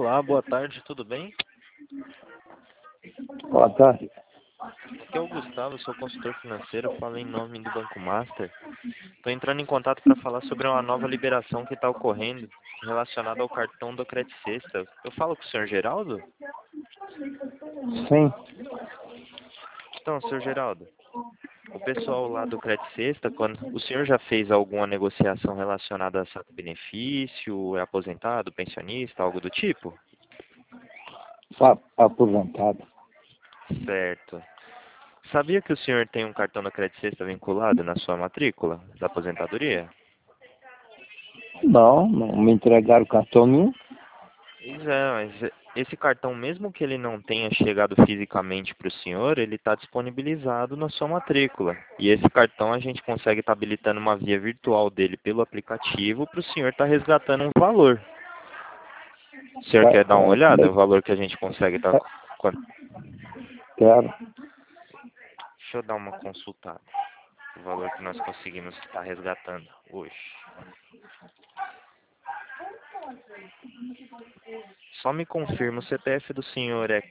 Olá, boa tarde, tudo bem? Boa tarde. Aqui é o Gustavo, sou consultor financeiro, falo em nome do Banco Master. Estou entrando em contato para falar sobre uma nova liberação que está ocorrendo relacionada ao cartão do Credit Sexta. Eu falo com o senhor Geraldo? Sim. Então, senhor Geraldo, o pessoal lá do Credit Sexta, quando o senhor já fez alguma negociação relacionada a certo benefício, é aposentado, pensionista, algo do tipo? Aposentado. Certo. Sabia que o senhor tem um cartão da Credit Sexta vinculado na sua matrícula da aposentadoria? Não me entregaram o cartão nenhum. Pois é, mas esse cartão, mesmo que ele não tenha chegado fisicamente para o senhor, ele está disponibilizado na sua matrícula. E esse cartão a gente consegue estar habilitando uma via virtual dele pelo aplicativo para o senhor estar resgatando um valor. O senhor quer dar uma olhada no valor que a gente consegue estar... Quero. Deixa eu dar uma consultada. O valor que nós conseguimos estar resgatando hoje. Só me confirma, o CPF do senhor é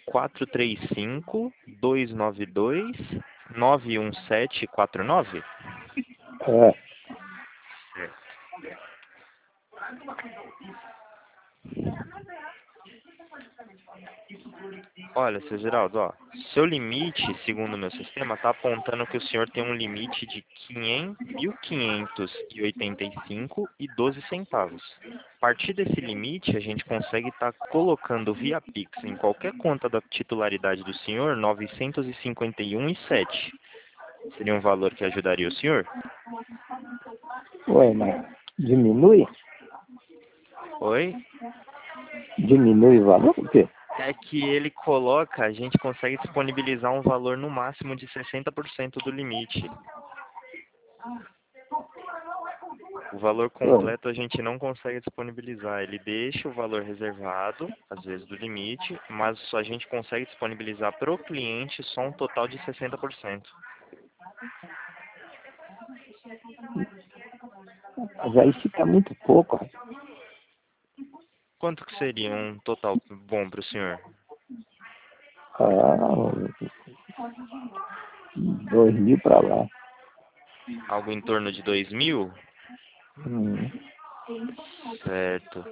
435-292-91749? É. Certo. Olha, seu Geraldo, ó, seu limite, segundo o meu sistema, está apontando que o senhor tem um limite de 1.585,12 centavos. A partir desse limite, a gente consegue estar colocando via Pix em qualquer conta da titularidade do senhor 951,07. Seria um valor que ajudaria o senhor? Ué, mas diminui? Oi? Diminui o valor? Por quê? É que ele coloca, a gente consegue disponibilizar um valor no máximo de 60% do limite. O valor completo a gente não consegue disponibilizar. Ele deixa o valor reservado, às vezes do limite, mas só a gente consegue disponibilizar para o cliente só um total de 60%. Mas aí fica muito pouco. Quanto que seria um total bom para o senhor? 2.000 para lá. Algo em torno de 2.000? Certo.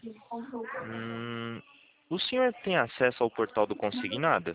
O senhor tem acesso ao portal do Consignado?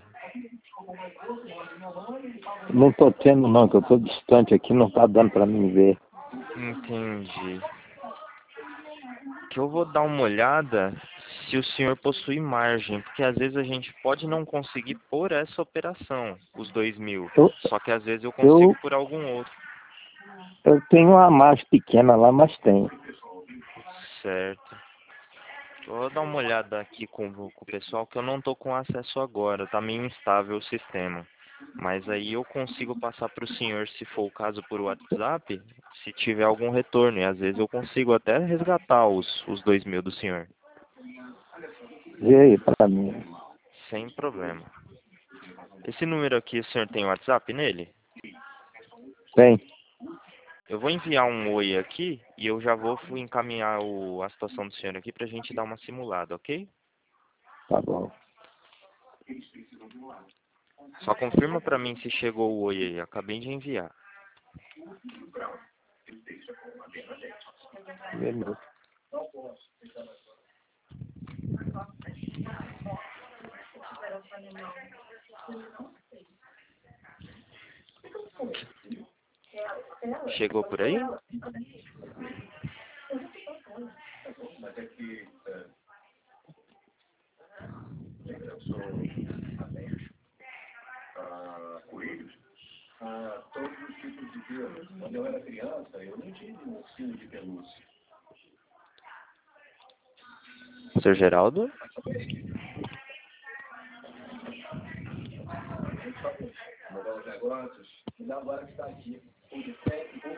Não estou tendo não, que eu estou distante aqui, não está dando para mim ver. Entendi. Que eu vou dar uma olhada se o senhor possui margem, porque às vezes a gente pode não conseguir por essa operação, os 2.000, só que às vezes eu consigo por algum outro. Eu tenho uma margem pequena lá, mas tem. Certo. Vou dar uma olhada aqui com o pessoal, que eu não estou com acesso agora, está meio instável o sistema. Mas aí eu consigo passar para o senhor, se for o caso, por WhatsApp, se tiver algum retorno. E às vezes eu consigo até resgatar os 2.000 do senhor. Vê aí para mim. Sem problema. Esse número aqui, o senhor tem WhatsApp nele? Tem. Eu vou enviar um oi aqui e eu já vou encaminhar a situação do senhor aqui para a gente dar uma simulada, ok? Tá bom. Só confirma para mim se chegou o oi aí. Acabei de enviar. Beleza. Chegou por aí? Todos os tipos de pelos. Quando eu era criança, eu não tive um ursinho de pelúcia. Sr. Geraldo? Mudar os negócios, e agora que está aqui.